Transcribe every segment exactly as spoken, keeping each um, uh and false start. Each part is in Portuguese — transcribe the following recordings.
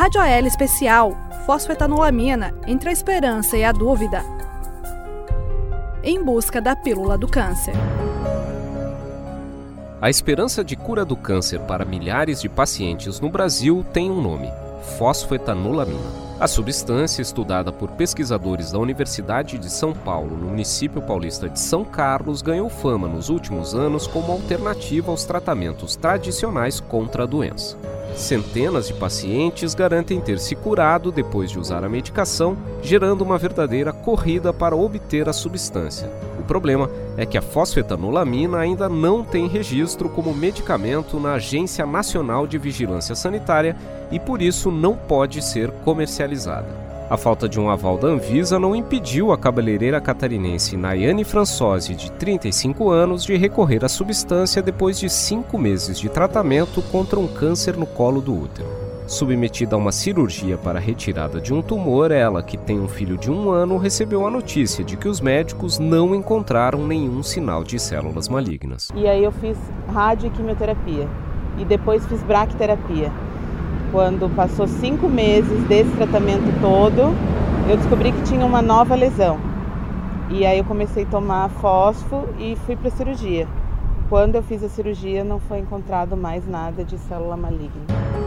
Rádio A L Especial, fosfetanolamina, entre a esperança e a dúvida. Em busca da pílula do câncer. A esperança de cura do câncer para milhares de pacientes no Brasil tem um nome: fosfetanolamina. A substância, estudada por pesquisadores da Universidade de São Paulo, no município paulista de São Carlos, ganhou fama nos últimos anos como alternativa aos tratamentos tradicionais contra a doença. Centenas de pacientes garantem ter se curado depois de usar a medicação, gerando uma verdadeira corrida para obter a substância. O problema é que a fosfetanolamina ainda não tem registro como medicamento na Agência Nacional de Vigilância Sanitária e, por isso, não pode ser comercializada. A falta de um aval da Anvisa não impediu a cabeleireira catarinense Nayane Françosi, de trinta e cinco anos, de recorrer à substância depois de cinco meses de tratamento contra um câncer no colo do útero. Submetida a uma cirurgia para a retirada de um tumor, ela, que tem um filho de um ano, recebeu a notícia de que os médicos não encontraram nenhum sinal de células malignas. E aí eu fiz rádio e quimioterapia e depois fiz braquiterapia. Quando passou cinco meses desse tratamento todo, eu descobri que tinha uma nova lesão. E aí eu comecei a tomar fósforo e fui para a cirurgia. Quando eu fiz a cirurgia, não foi encontrado mais nada de célula maligna.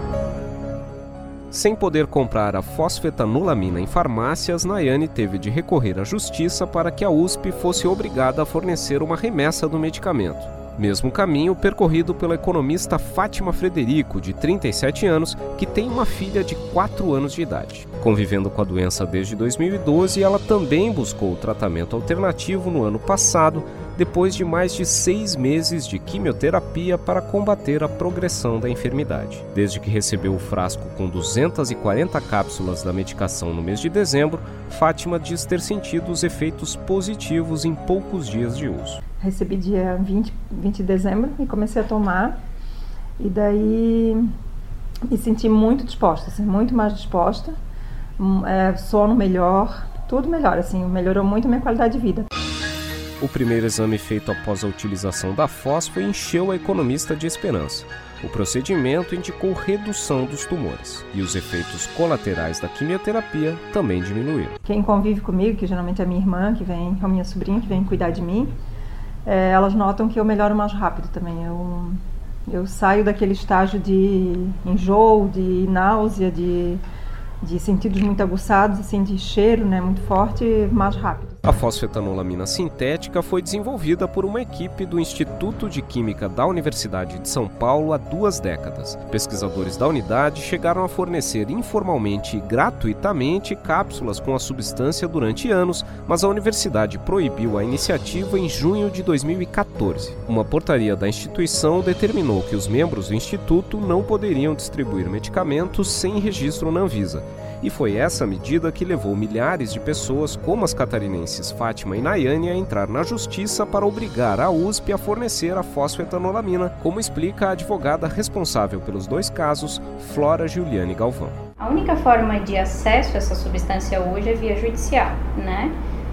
Sem poder comprar a fosfetanolamina em farmácias, Nayane teve de recorrer à justiça para que a U S P fosse obrigada a fornecer uma remessa do medicamento. Mesmo caminho percorrido pela economista Fátima Frederico, de trinta e sete anos, que tem uma filha de quatro anos de idade. Convivendo com a doença desde dois mil e doze, ela também buscou o tratamento alternativo no ano passado, depois de mais de seis meses de quimioterapia para combater a progressão da enfermidade. Desde que recebeu o frasco com duzentas e quarenta cápsulas da medicação no mês de dezembro, Fátima diz ter sentido os efeitos positivos em poucos dias de uso. Recebi dia vinte, vinte de dezembro e comecei a tomar, e daí me senti muito disposta, assim, muito mais disposta, é, sono melhor, tudo melhor, assim, melhorou muito a minha qualidade de vida. O primeiro exame feito após a utilização da fósforo encheu a economista de esperança. O procedimento indicou redução dos tumores e os efeitos colaterais da quimioterapia também diminuíram. Quem convive comigo, que geralmente é minha irmã, que vem, ou minha sobrinha, que vem cuidar de mim, é, elas notam que eu melhoro mais rápido também. Eu, eu saio daquele estágio de enjoo, de náusea, de, de sentidos muito aguçados, assim, de cheiro, né, muito forte, mais rápido. A fosfetanolamina sintética foi desenvolvida por uma equipe do Instituto de Química da Universidade de São Paulo há duas décadas. Pesquisadores da unidade chegaram a fornecer informalmente e gratuitamente cápsulas com a substância durante anos, mas a universidade proibiu a iniciativa em junho de dois mil e quatorze. Uma portaria da instituição determinou que os membros do instituto não poderiam distribuir medicamentos sem registro na Anvisa. E foi essa medida que levou milhares de pessoas, como as catarinenses Fátima e Nayane, a entrar na justiça para obrigar a U S P a fornecer a fosfetanolamina, como explica a advogada responsável pelos dois casos, Flora Giuliane Galvão. A única forma de acesso a essa substância hoje é via judicial, né?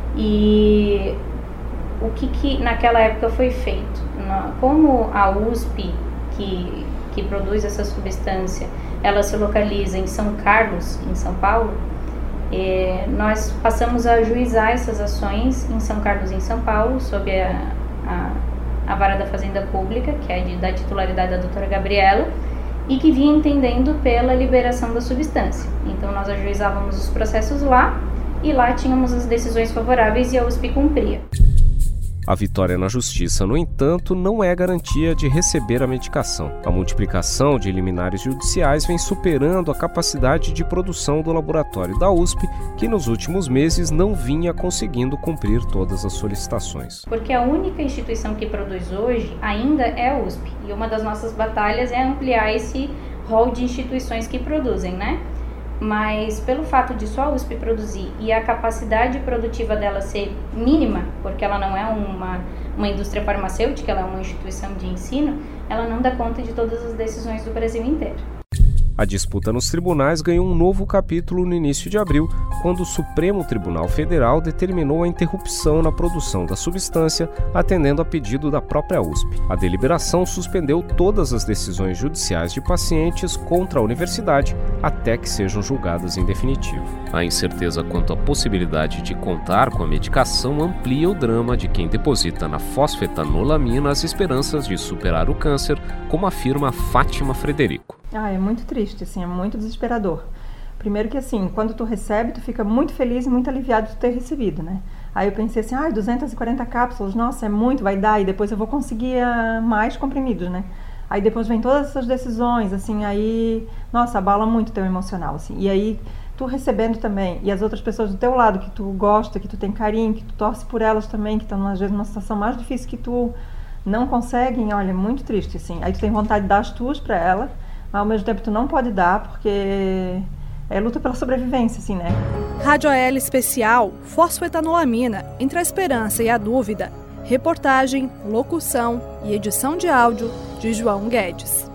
E o que, que naquela época foi feito? Como a U S P, que, que produz essa substância, ela se localiza em São Carlos, em São Paulo, eh, nós passamos a ajuizar essas ações em São Carlos e em São Paulo, sob a, a, a vara da Fazenda Pública, que é de, da titularidade da doutora Gabriela, e que vinha entendendo pela liberação da substância. Então nós ajuizávamos os processos lá, e lá tínhamos as decisões favoráveis e a U S P cumpria. A vitória na justiça, no entanto, não é garantia de receber a medicação. A multiplicação de liminares judiciais vem superando a capacidade de produção do laboratório da U S P, que nos últimos meses não vinha conseguindo cumprir todas as solicitações. Porque a única instituição que produz hoje ainda é a U S P, e uma das nossas batalhas é ampliar esse rol de instituições que produzem, né? Mas pelo fato de só a U S P produzir e a capacidade produtiva dela ser mínima, porque ela não é uma, uma indústria farmacêutica, ela é uma instituição de ensino, ela não dá conta de todas as decisões do Brasil inteiro. A disputa nos tribunais ganhou um novo capítulo no início de abril, quando o Supremo Tribunal Federal determinou a interrupção na produção da substância, atendendo a pedido da própria U S P. A deliberação suspendeu todas as decisões judiciais de pacientes contra a universidade até que sejam julgadas em definitivo. A incerteza quanto à possibilidade de contar com a medicação amplia o drama de quem deposita na fosfetanolamina as esperanças de superar o câncer, como afirma Fátima Frederico. Ah, é muito triste, assim, é muito desesperador. Primeiro que, assim, quando tu recebe, tu fica muito feliz e muito aliviado de ter recebido, né? Aí eu pensei assim, ah, duzentas e quarenta cápsulas, nossa, é muito, vai dar, e depois eu vou conseguir uh, mais comprimidos, né? Aí depois vem todas essas decisões, assim, aí, nossa, abala muito o teu emocional, assim. E aí, tu recebendo também, e as outras pessoas do teu lado, que tu gosta, que tu tem carinho, que tu torce por elas também, que estão, às vezes, numa situação mais difícil que tu, não conseguem, olha, é muito triste, assim. Aí tu tem vontade de dar as tuas pra ela, mas ao mesmo tempo tu não pode dar, porque é luta pela sobrevivência, assim, né? Rádio A L Especial, fosfetanolamina, entre a esperança e a dúvida. Reportagem, locução e edição de áudio de João Guedes.